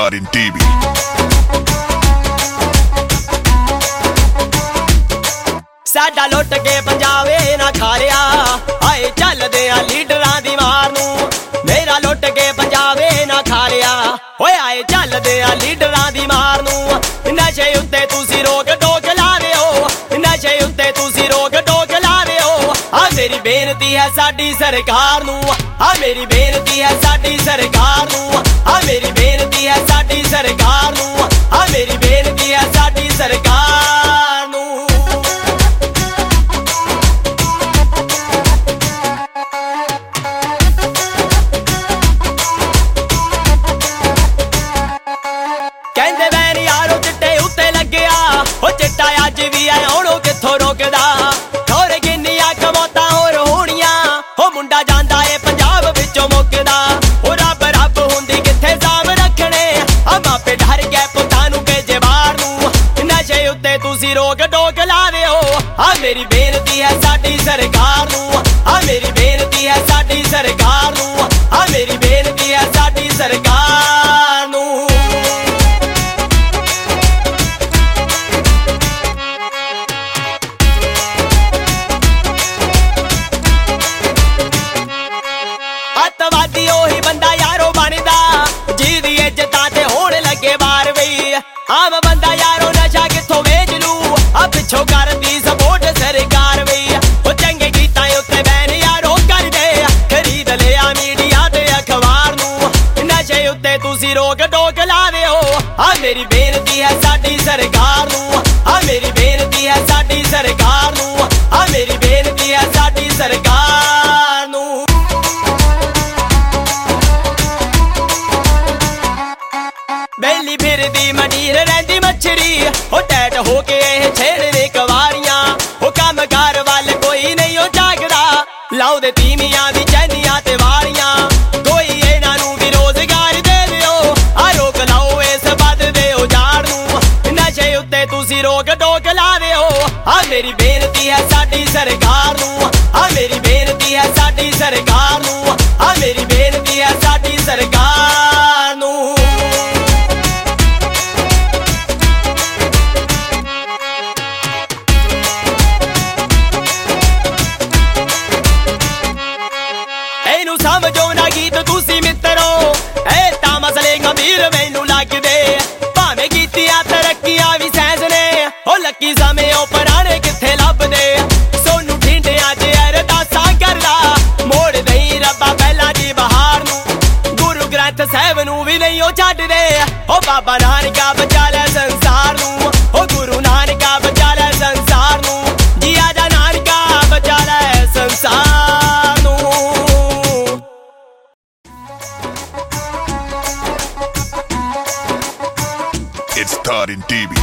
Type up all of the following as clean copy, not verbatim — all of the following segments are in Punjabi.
starting DB. ਸਾਡਾ ਲੁੱਟ ਕੇ ਪੰਜਾਬੇ ਨਾ ਖਾ ਲਿਆ ਆਏ ਚੱਲਦੇ ਆ ਲੀਡਰਾਂ ਦੀ ਮਾਰ ਨੂੰ ਮੇਰਾ ਲੁੱਟ ਕੇ ਪੰਜਾਬੇ ਨਾ ਖਾ ਲਿਆ ਓਏ ਆਏ ਚੱਲਦੇ ਆ ਲੀਡਰਾਂ ਦੀ ਮਾਰ ਨੂੰ ਨਸ਼ੇ ਉੱਤੇ ਤੁਸੀਂ ਰੋਕ ਟੋਕ ਲਾ ਦਿਓ ਨਸ਼ੇ ਉੱਤੇ ਤੁਸੀਂ ਰੋਕ ਟੋਕ ਲਾ ਦਿਓ ਆ ਮੇਰੀ ਬੇਨਤੀ ਹੈ ਸਾਡੀ ਸਰਕਾਰ ਨੂੰ ਆ ਮੇਰੀ ਬੇਨਤੀ ਹੈ ਸਾਡੀ ਸਰਕਾਰ ਨੂੰ ਆ ਮੇਰੀ ਬੇਨਤੀ ਹੈ ਸਾਡੀ ਸਰਕਾਰ ਨੂੰ ਆ ਮੇਰੀ ਬੇਨਤੀ ਹੈ ਸਾਡੀ ਸਰਕਾਰ ਨੂੰ ਕਹਿੰਦੇ ਵੈਨ ਯਾਰੋ ਚਿੱਟੇ ਉੱਤੇ ਲੱਗਿਆ ਉਹ ਚਿੱਟਾ ਅੱਜ ਵੀ ਐ ਉਹਨੂੰ ਕਿੱਥੋਂ ਰੋਕਦਾ ਹੋਰ ਕਿੰਨੀਆਂ ਕਮੌਤਾਂ ਹੋਰ ਹੋਣੀਆਂ ਉਹ ਮੁੰਡਾ ਜਾਂਦਾ ਏ ਪੰਜਾਬ ਵਿੱਚੋਂ ਮੁੱਕਦਾ ਉਹ ਰੱਬ ਰੱਬ ਹੁੰਦੀ ਕਿੱਥੇ ਸਾਂਭ ਰੱਖਣੇ ਆ ਮਾਪੇ ਡਰ ਗਏ ਪੁੱਤਾਂ ਨੂੰ ਭੇਜੇ ਬਾਹਰ ਨੂੰ ਨਸ਼ੇ ਉੱਤੇ ਤੁਸੀਂ ਰੋਕ ਟੋਕ ਲਾ ਦਿਓ ਆ ਮੇਰੀ ਬੇਨਤੀ ਹੈ ਸਾਡੀ ਸਰਕਾਰ ਨੂੰ ਆ ਮੇਰੀ ਬੇਨਤੀ ਹੈ ਸਾਡੀ ਸਰਕਾਰ ਨੂੰ ਆ ਮੇਰੀ ਬੇਨਤੀ ਹੈ ਸਾਡੀ ਸਰਕਾਰ ਨੂੰ ਅੱਤਵਾਦੀ ਉਹੀ ਬੰਦਾ ਯਾਰੋ ਬਣਦਾ ਜਿਹਦੀ ਇੱਜ਼ਤਾਂ ਤੇ ਹੋਣ ਲੱਗੇ ਬਾਰ ਬਈ ਆਮ ਬੰਦਾ ਯਾਰੋ ਨਸ਼ਾ ਕਿੱਥੋਂ ਵੇਚ ਲੂ ਆ ਪਿੱਛੋਂ ਕਰਦੀ ਸਪੋਰਟ ਸਰਕਾਰ ਬਈ ਉਹ ਚੰਗੇ ਗੀਤਾਂ ਉੱਤੇ ਬੈਨ ਯਾਰੋ ਕਰਦੇ ਖਰੀਦ ਲਿਆ ਮੀਡੀਆ ਤੇ ਅਖਬਾਰ ਨੂੰ ਨਸ਼ੇ ਉੱਤੇ ਤੁਸੀਂ ਰੋਕ ਟੋਕ ਲਾ ਦਿਓ ਆ ਮੇਰੀ ਬੇਨਤੀ ਹੈ ਸਾਡੀ ਸਰਕਾਰ ਨੂੰ ਆ ਮੇਰੀ ਬੇਨਤੀ ਹੈ ਸਾਡੀ ਸਰਕਾਰ ਨੂੰ ਆ ਮੇਰੀ ਬੇਨਤੀ ਹੈ ਸਾਡੀ ਸਰਕਾਰ ਨੂੰ ਬੈਲੀ ਫਿਰਦੀ ਮੰਡੀਰ ਰਹਿੰਦੀ ਮੱਛਰੀ ਉਹ ਟੈਟ ਹੋ ਕੇ ਇਹ ਛੇੜਦੇ ਕਵਾਰੀਆਂ ਉਹ ਕੰਮਕਾਰ ਵੱਲ ਕੋਈ ਨਹੀਂ ਉਹ ਜਾਗਦਾ ਲਾਉਦੇ ਤੀਵੀਆਂ ਦੀ ਚੈਨੀਆਂ ਤੇ ਵਾਲੀਆਂ ਕੋਈ ਇਹਨਾਂ ਨੂੰ ਵੀ ਰੋਜ਼ਗਾਰ ਦੇ ਦਿਓ ਆ ਰੋਕ ਲਾਓ ਇਸ ਵੱਧ ਦੇ ਉਜਾੜ ਨੂੰ ਨਸ਼ੇ ਉੱਤੇ ਤੁਸੀਂ ਰੋਕ ਟੋਕ ਲਾ ਦਿਓ ਆ ਮੇਰੀ ਬੇਨਤੀ ਹੈ ਸਾਡੀ ਸਰਕਾਰ ਨੂੰ ਆ ਮੇਰੀ ਬੇਨਤੀ ਹੈ ਸਾਡੀ ਸਰਕਾਰ ਨੂੰ ਆ ਮੇਰੀ ਬੇਨਤੀ ਹੈ ਸਾਡੀ ਸਰਕਾਰ ਨੂੰ ਇਹਨੂੰ ਸਮਝੋ ਨਾ ਗੀਤ ਤੁਸੀਂ ਮਿੱਤਰੋ ਇਹ ਤਾਂ ਮਸਲੇ ਗੰਭੀਰ ਮੈਨੂੰ ਲੱਗਦੇ ਭਾਵੇਂ ਕੀਤੀਆਂ ਤਰੱਕੀਆਂ ਵੀ ਸੈਂਸ ਨੇ ਉਹ ਲੱਕੀ ਸਮੇਂ ਉਹ ਪੁਰਾਣੇ ਕਿੱਥੇ ਲੱਭਦੇ ਸੋਨੂੰ ਢਿੰਡਿਆਂ 'ਚ ਅਰਦਾਸਾਂ ਕਰਦਾ ਮੋੜ ਦਈ ਰੱਬਾ ਪਹਿਲਾਂ ਦੀ ਬਹਾਰ ਨੂੰ ਗੁਰੂ ਗ੍ਰੰਥ ਸਾਹਿਬ ਨੂੰ ਵੀ ਨਹੀਂ ਉਹ ਛੱਡਦੇ ਉਹ ਬਾਬਾ ਨਾਨਕਾ ਬਚਾ ਲੈ ਸੰਸਾਰ ਨੂੰ ਉਹ ਗੁਰੂ ਨਾਨਕਾ ਬਚਾ ਲੈ ਸੰਸਾਰ ਨੂੰ ਜੀਆ ਜਾ ਨਾਨਕਾ ਬਚਾ ਲੈ ਸੰਸਾਰ ਨੂੰ It's starting DB.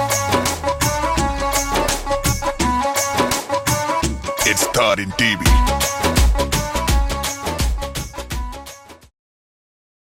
It's starting DB.